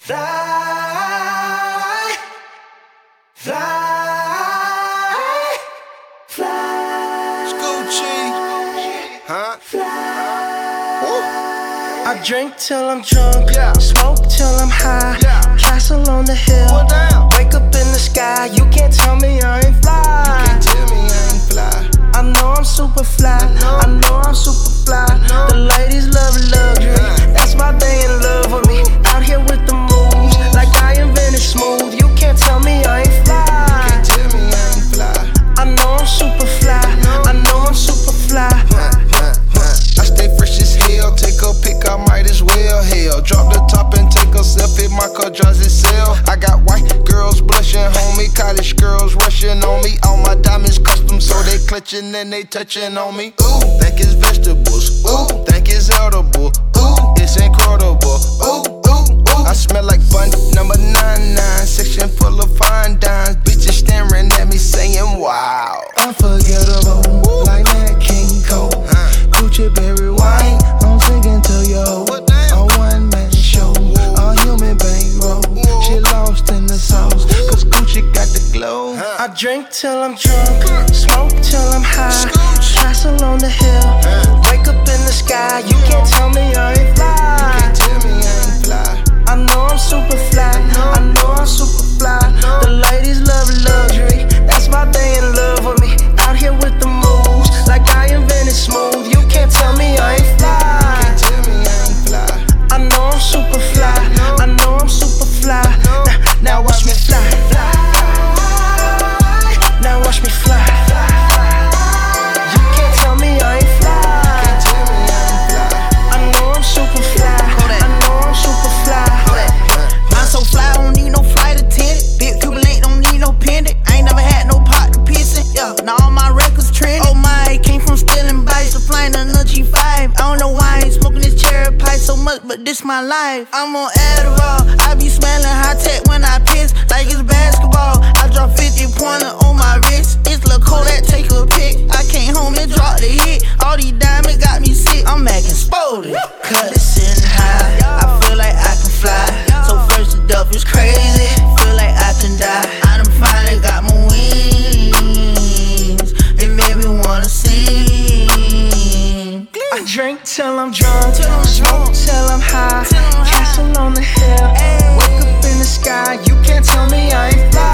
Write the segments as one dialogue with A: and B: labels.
A: Fly, fly, fly.
B: Scoochie, huh?
A: I drink till I'm drunk, smoke till I'm high. Castle on the hill, wake up in the sky. You can't tell me I ain't fly.
B: You can't tell me I ain't fly.
A: I know I'm super fly. I know I'm super fly. The ladies love luxury. That's why they in love with me. Out here with the moves, like I invented smooth. You can't tell me I ain't fly.
B: You can't tell me I ain't fly.
A: I know I'm super fly. I know I'm super fly.
B: I stay fresh as hell. Take a pic, I might as well. Hell, drop the top and take a selfie. My car drives itself. I got white girls blushing, homie. College girls rushing on me. All my diamonds custom, so they clutching and they touching on me. Ooh, think it's vegetables. Ooh, think it's edible. Ooh, it's incredible. Ooh, ooh, ooh. I smell like bun number 99. Section full of fine dimes. Bitches staring at me saying, wow.
A: Unforgettable, like that King Cole. Gucci berry wine, I'm singing to yo. A one-man show, a human bankroll. She lost in the sauce, cause Gucci got the glow. I drink till I'm drunk, smoke till I'm high. Castle on the hill, wake up in the sky. You can't tell me I ain't fly.
B: You can't tell me I ain't fly.
A: I know I'm super fly. I know I'm super fly. The ladies love luxury. That's why they in love with me. Out here with the moves, like I invented smooth. You can't tell me I ain't fly.
B: You can't tell me I ain't fly.
A: I know I'm super fly. I know I'm super fly. Now watch me fly. Now watch me fly. You can't tell me I ain't fly.
B: You can't tell me I ain't fly.
A: I know I'm super fly. I know I'm super fly.
C: I'm so fly, I don't need no flight attendant. Big Cuban link, don't need no pendant. I ain't never had no pot to piss in. Yeah, now all my records trending. Oh my, came from stealing bikes to flying in a G5. I don't know why I ain't smoking this cherry pie so much, but this my life. I'm on Adderall, I be smelling high tech when I piss, like it's basketball. I drop 50 pointer on my wrist. It's Lil' Kodak, take a pic. I came home and dropped the hit. All these diamonds got me sick. I'm acting spoiled. Cut it sitting high. I feel like I can fly. So first it up is crazy. Feel like I can die. I done finally got my wings. It made me wanna sing.
A: I drink till I'm drunk, smoke till I'm high. Castle on the hill, wake up in the sky. You can't tell me I ain't fly.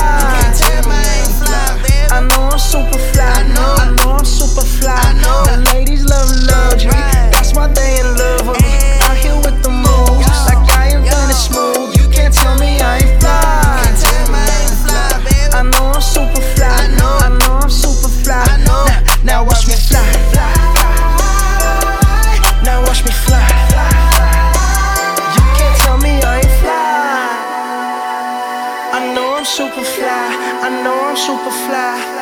A: I know I'm super fly. I know I'm super fly. The ladies love luxury. That's why they in love with me. Out here with the moves, like I invented smooth. You can't tell me I ain't fly. I know I'm super fly. I know I'm super fly. Now watch me fly. Now watch me fly. You can't tell me I ain't fly. I know I'm super fly. I know I'm super fly.